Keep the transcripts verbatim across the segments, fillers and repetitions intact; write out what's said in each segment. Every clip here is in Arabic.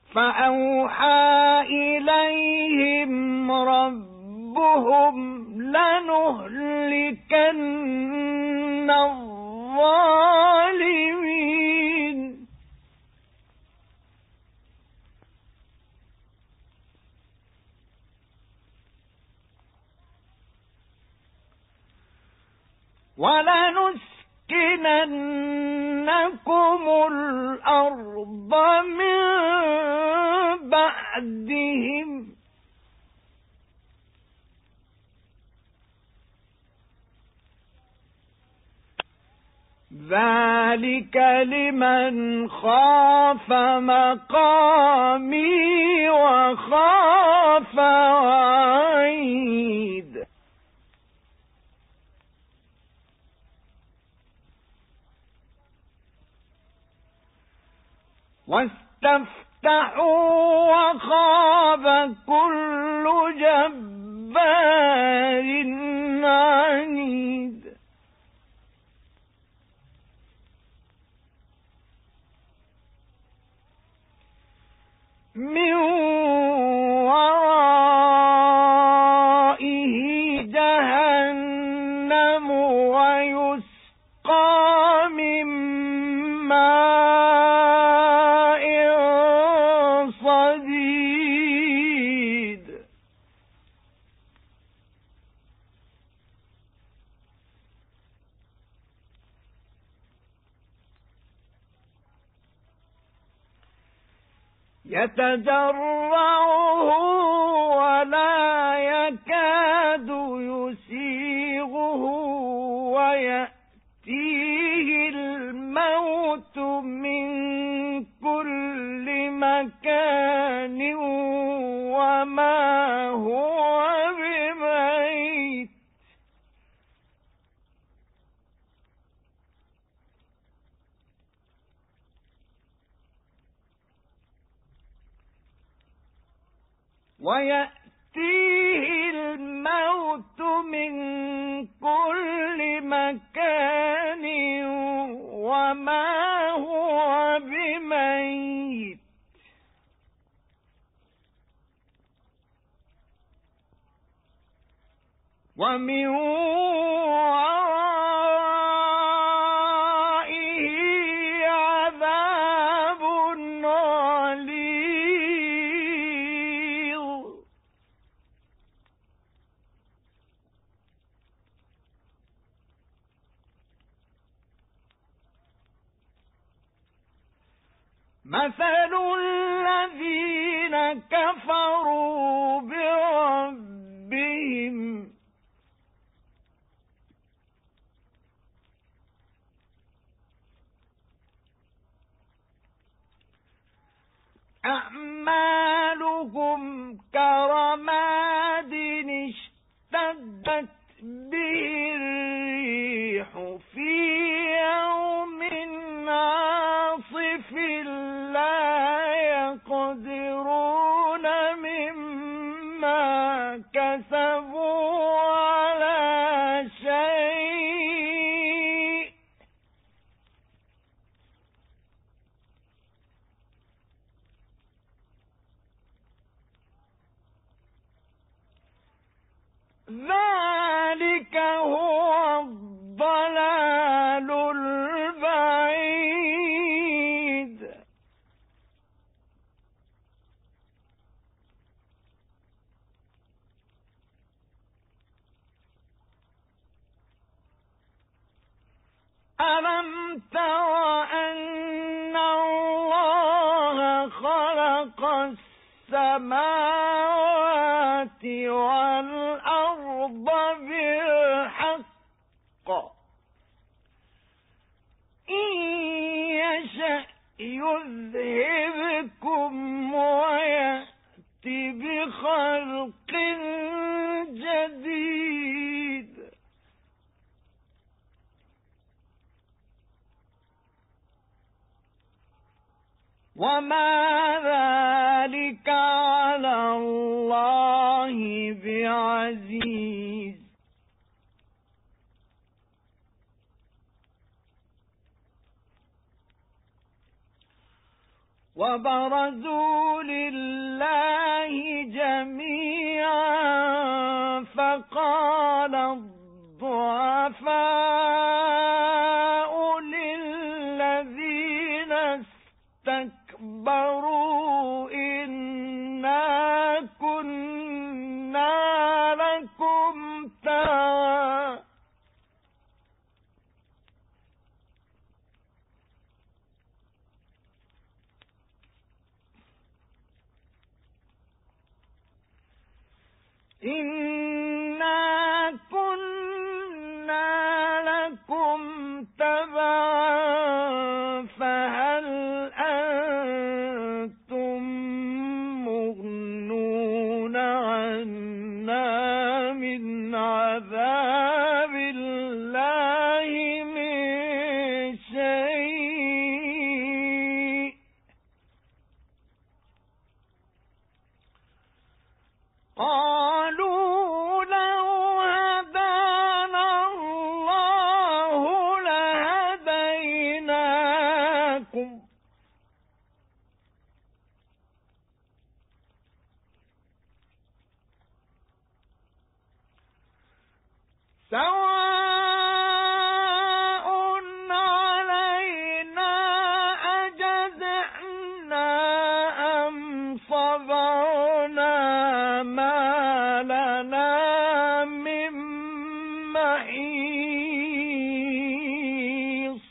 فأوحى إليهم ربهم لنهلكن الظالمين ولنسكننكم الأرض من بعدهم ذلك لمن خاف مقامي وخاف وعيد واستفتحوا وخاب كل جبار عنيد من ورائه جهنم ويسقى من ماء صديد يتجرعه ولا يكاد يسيغه ويأتيه الموت من كل مكان وما هو بميت ويأتيه الموت من كل مكان وما هو بميت ومن ورائه عذاب غليظ مثل الذين كفروا بربهم أعمالهم كرماد اشتدت به الريح في يوم عاصف لا يقدرون مما كسبوا على شيء ذلك هو الضلال البعيد ألم تر أن الله خلق السماوات والأرض بالحق إن يشأ يذهبكم ويأتي بخلق جديد وما ذلك على الله بعزيز وبرزوا لله جميعا فقال الضعفاء للذين استكبروا إنا كنا لكم تبعا إنا كنا لكم تبعا فهل أنتم مغنون عنا من عذاب الله من شيء قالوا لو هدانا الله لهديناكم سواء علينا أجزعنا أم صبرنا ما لنا من محيص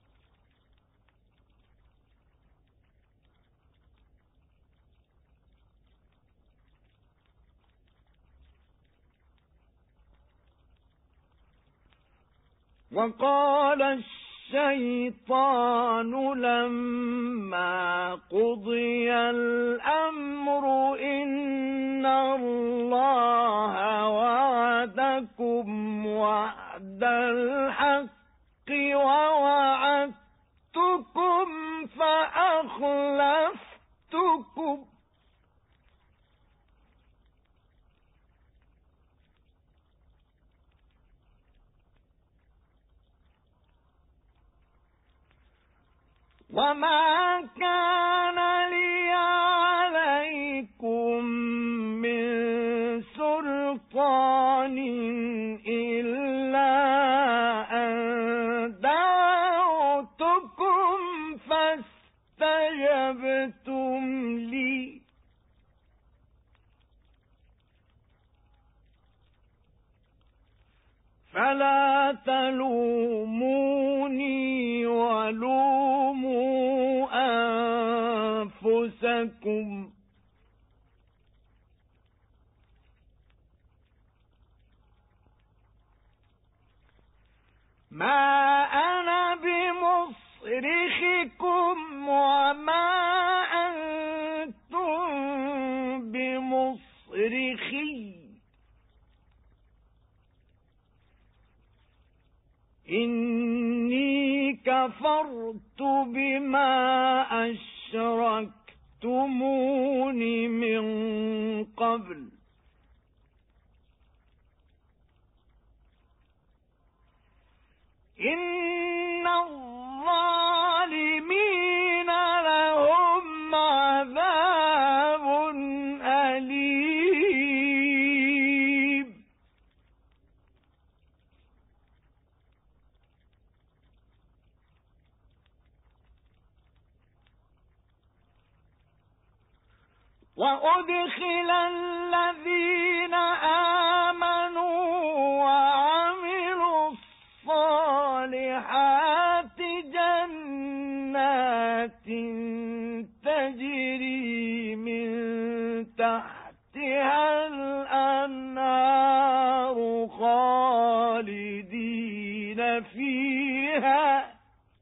وقال الشيطان لما قضي الأمر إن الله وعدكم وعد الحق ووعدتكم فأخلفتكم وما كان لي عليكم من سلطان إلا أن دعوتكم فاستجبتم لي فلا تلوموني ولوموا أنفسكم ما أنا بمصرخكم وما أنتم بمصرخي إني كفرت بما أشركتمون من قبل إن الظالمين لهم عذاب أليم وأدخل الذين آمنوا وعملوا الصالحات جنات تجري من تحتها الأنهار خالدين فيها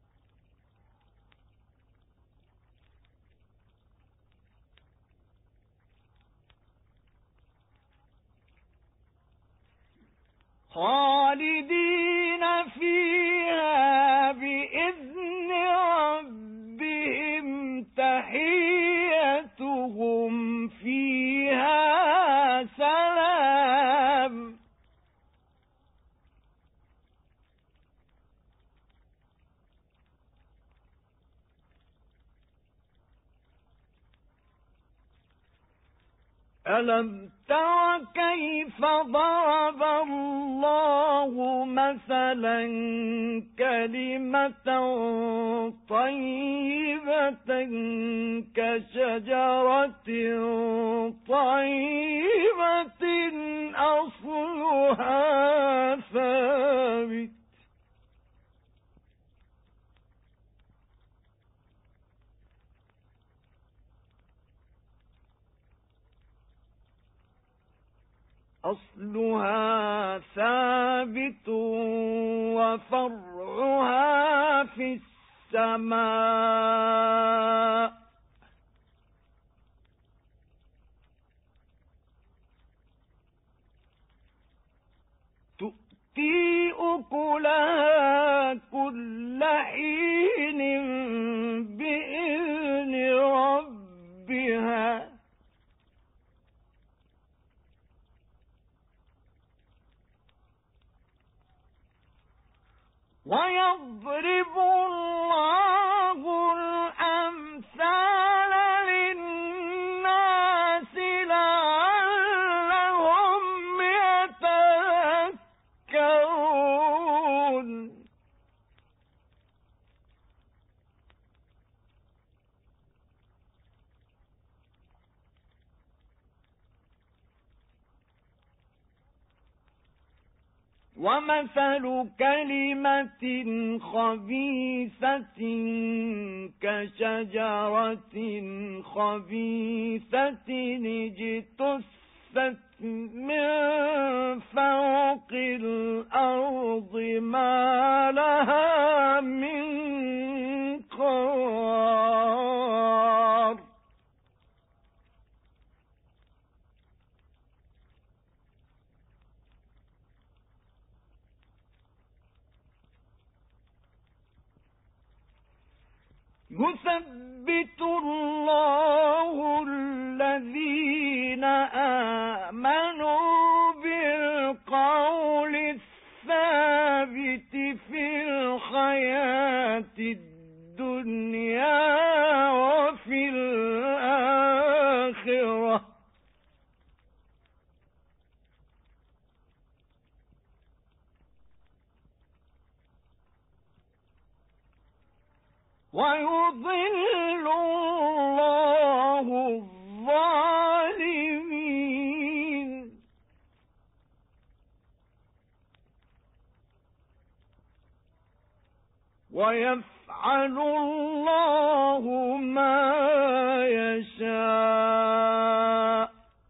خالدين فيها بإذن ربهم تحيتهم فيها سلام ألم تر كيف ضرب الله مثلا كلمة طيبة كشجرة طيبة أصلها ثابت أصلها ثابت وفرعها في السماء تؤتي أكلها كل حين بإذن ربها ويضرب الله الأمثال للناس لعلهم يتذكرون ومثل كلمة خبيثة كشجرة خبيثة اجتثت من فوق الأرض ما لها من قرار يثبت الله الذين آمنوا بالقول الثابت في الحياة الدنيا وفي الآخرة ويضل الله الظالمين ويفعل الله ما يشاء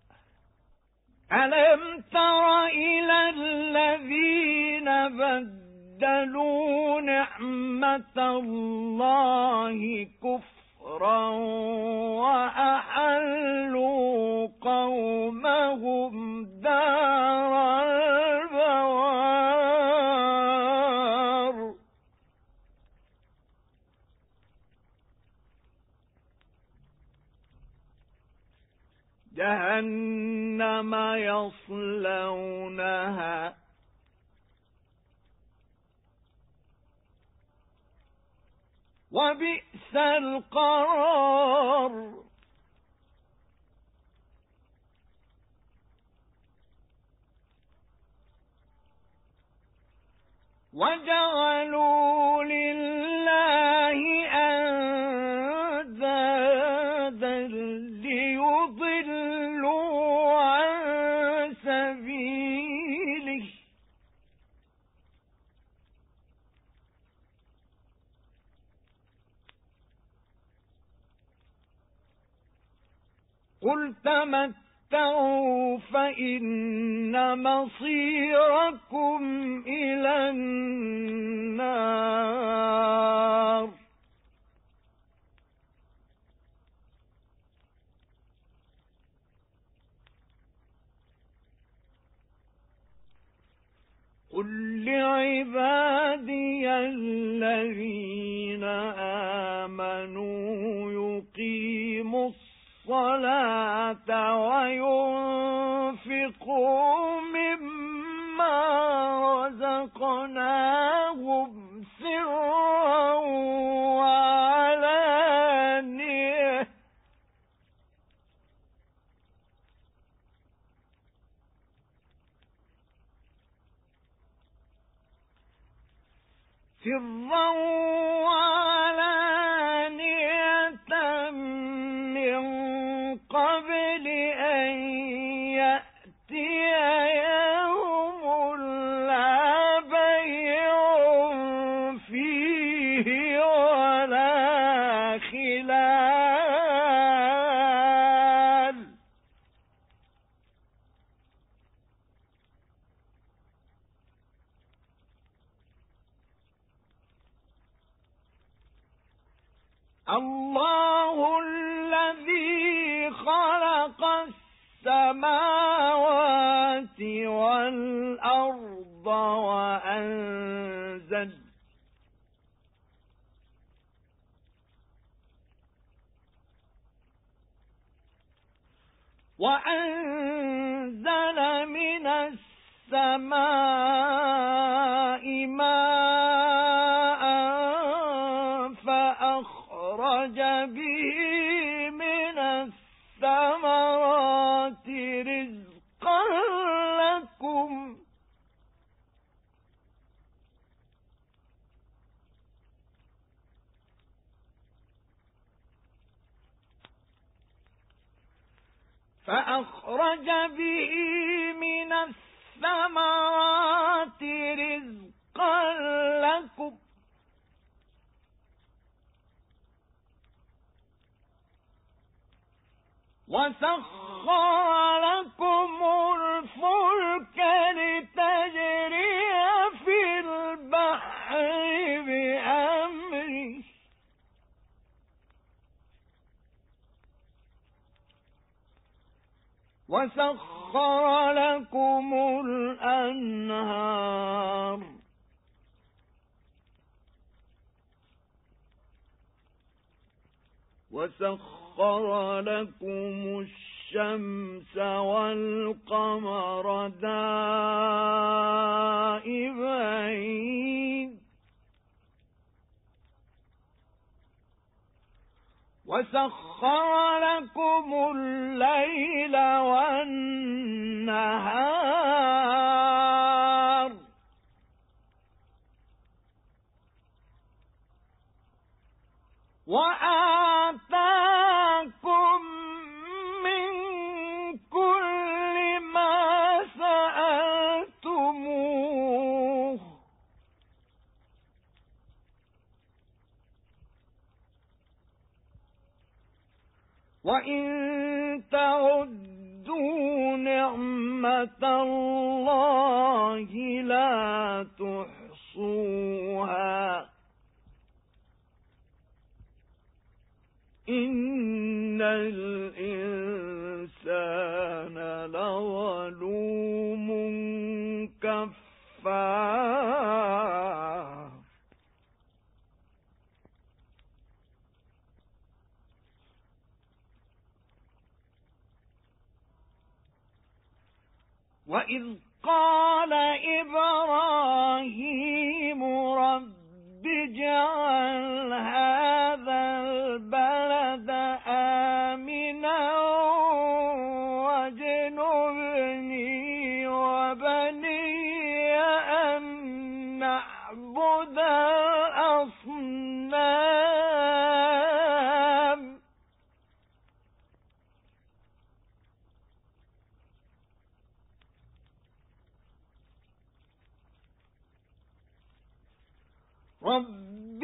ألم تر إلى الذين بدلوا بدلوا نعمة الله كفرا وأحلوا قومهم دار البوار جهنم يصلونها وبئس القرار وجعلوا لله أندادا ليضلوا عن سبيله قل تمتعوا فإن مصيركم إلى النار قل لعبادي الذين آمنوا يقيموا الصلاة وينفقوا مما رزقناهم سرا وعلانية من قبل أن يأتي يوم لا بيع فيه ولا خلال. الله الذي خلق السماوات والأرض وأنزل وأنزل من السماء ماء فأخرج به من الثمرات رزقا لكم فأخرج به من الثمرات رزقا لكم وسخر لكم الفلك لتجري في البحر بأمره وسخر لكم الأنهار وسخر لكم الشمس والقمر دائبين وسخر لكم الليل والنهار وآتاكم من كل ما سألتموه وإن تعدوا نعمة الله لا تحصوها إن الإنسان لظلوم كفار. وإذ قال إبراهيم رب اجعل هذا البلد آمنا واجنبني وبني أن نعبد الأصنام رب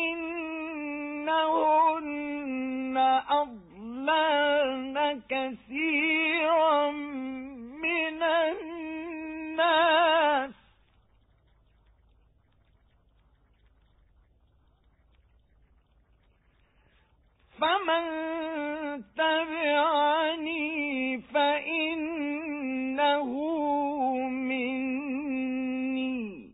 إنهن أضللن كثيرا من الناس فمن تبعني فإنه مني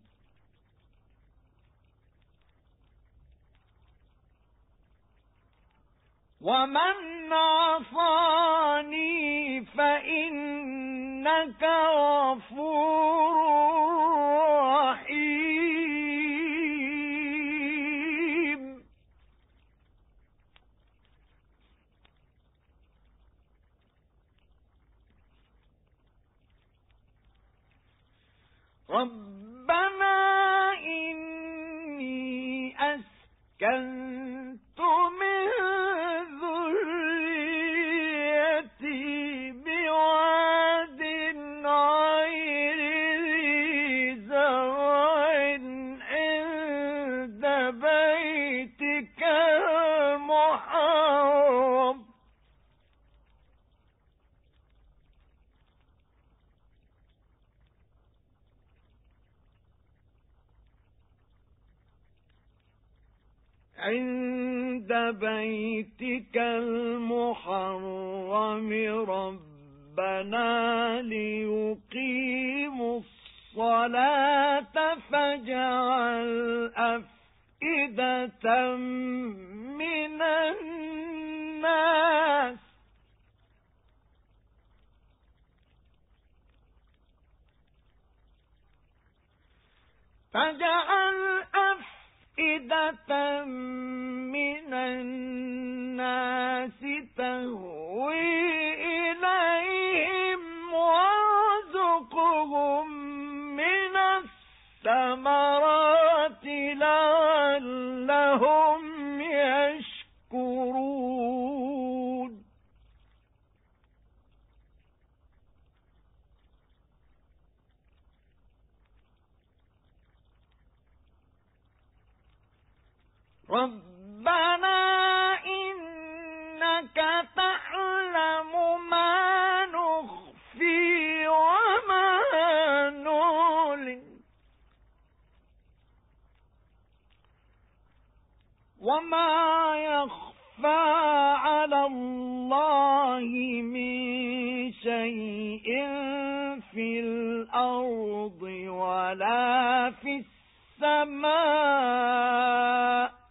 ومن عصاني فإنك غفور رحيم. ربنا إني أسكنت من ذريتي بواد غير ذي زرع عند بيتك المحرم عند بيتك المحرم ربنا ليقيموا الصلاة فاجعل أفئدة من الناس فاجعل أفئدة من الناس تهوي إليهم وارزقهم من الثمرات لعلهم يشكرون ربنا إنك تعلم ما نخفي وما نعلن وما يخفى على الله من شيء في الأرض ولا في السماء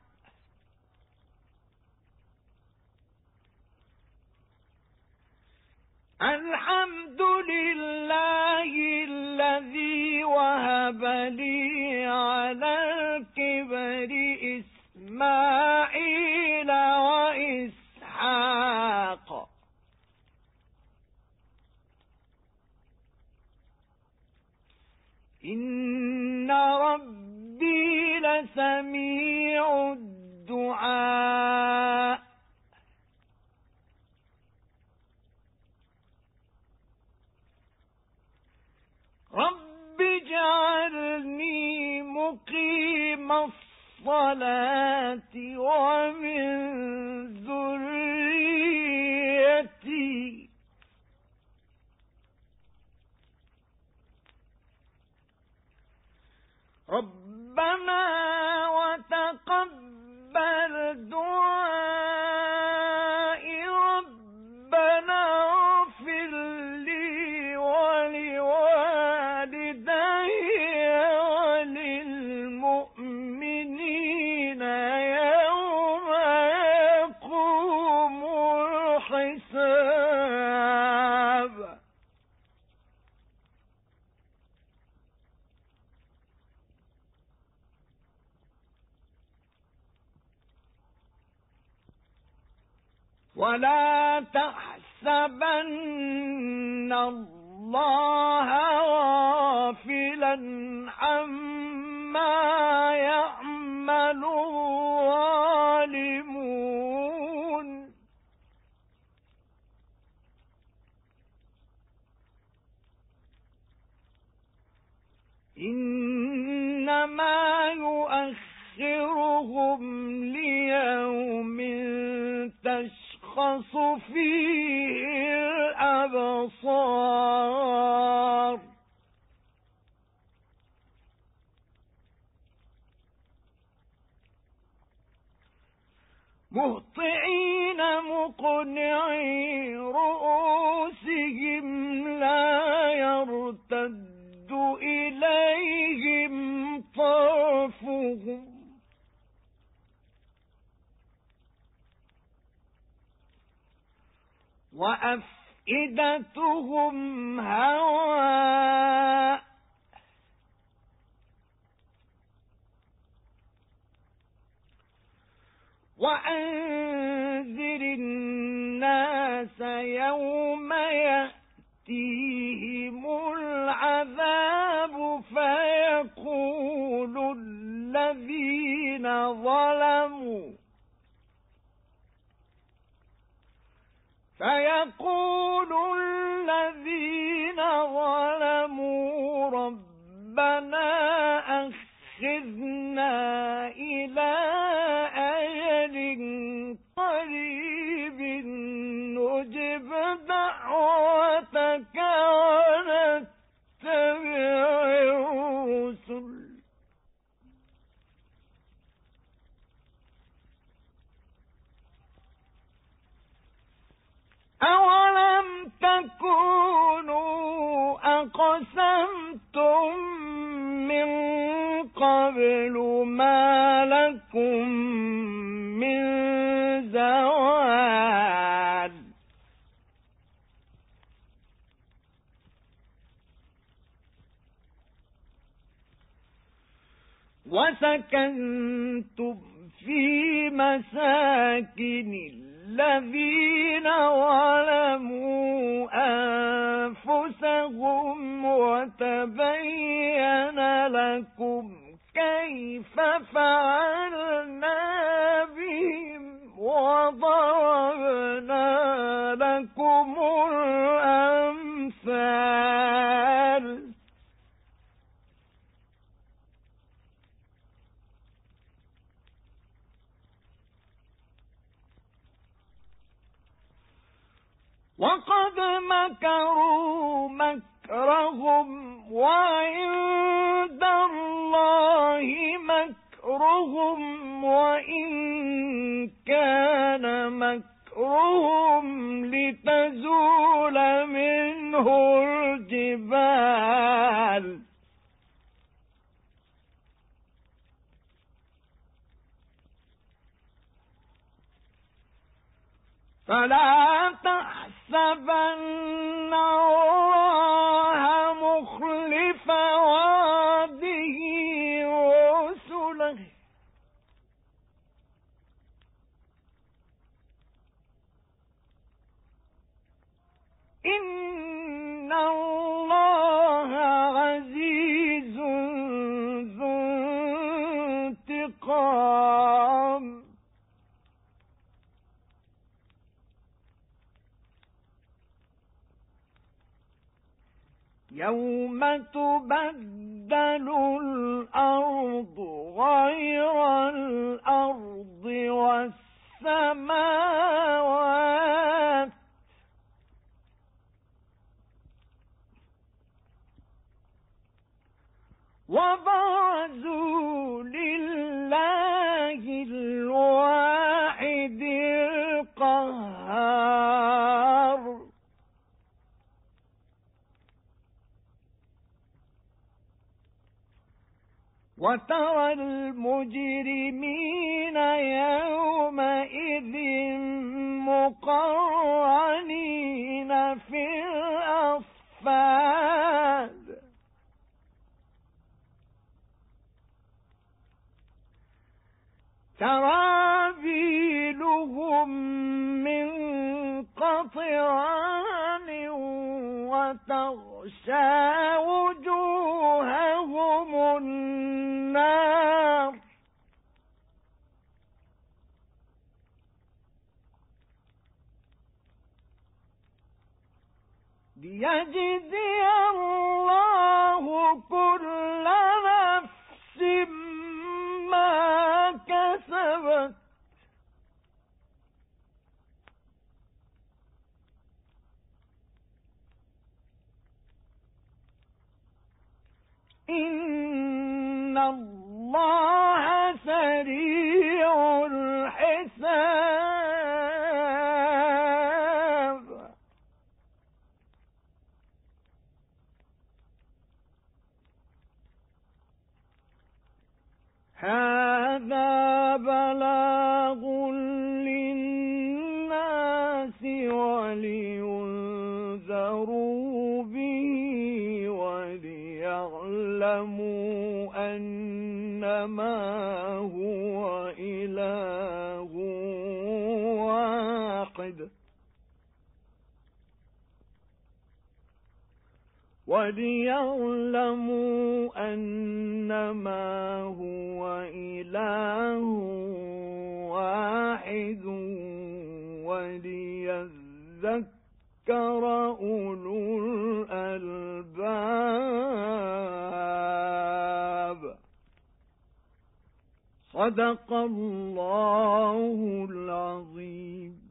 الحمد لله الذي وهب لي على الكبر إسماعيل وإسحاق إن ربي لسميع الدعاء رب اجعلني مقيم الصلاة ومن ذريتي ربنا وتقبل دعائي ربنا اغفر لي ولوالدي وللمؤمنين يوم يقوم الحساب ولا تحسبن الله غافلا عما يعمل الظالمون إنما يؤخرهم ليوم تشخص فيه الأبصار مهطعين مقنعي رؤوسهم لا يرتد إليهم طرفهم وأفئدتهم هواء وأنذر الناس يوم يأتيهم العذاب فيقول الذين الذين ظلموا فيقول الذين ظلموا ربنا أخذنا إلى أجل قريب نجب دعوتك ونتبع الرسل أولم تكونوا أقسمتم من قبل ما لكم من زوال وسكنتم في مساكن الذين ظلموا أنفسهم وتبين لكم كيف فعلنا بهم وضربنا لكم الأمثال وقد مكروا مكرهم وعند الله مكرهم وإن كان مكرهم لتزول منه الجبال فلا تحسبن الله مخلف وعده رسله إن الله عزيز ذو انتقام يوم تبدل الأرض غير الأرض والسماوات وبرزوا لله الواحد القهار وترى المجرمين يومئذ مقرنين في الأصفاد سرابيلهم من قطران وتغشى وجوههم النار ليجزي الله كل نفس ما كسبت إن الله سريع الحساب هذا بلاغ وَلِيَعْلَمُوا أَنَّمَا هُوَ إِلَٰهٌ وَاحِدٌ وَلِيَذَّكَّرَ أُولُو الْأَلْبَابِ. صدق الله العظيم.